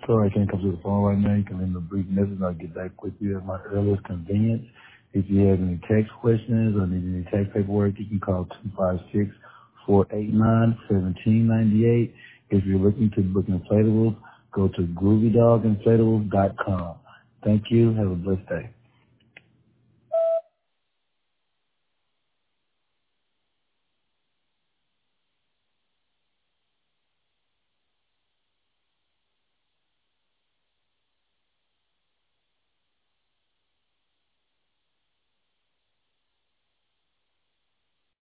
Sorry, I can't come to the phone right now. You can leave a brief message and I'll get back with you at my earliest convenience. If you have any text questions or need any tax paperwork, you can call 256-489-1798. If you're looking to book inflatables, go to GroovyDogInflatables.com. Thank you. Have a blessed day.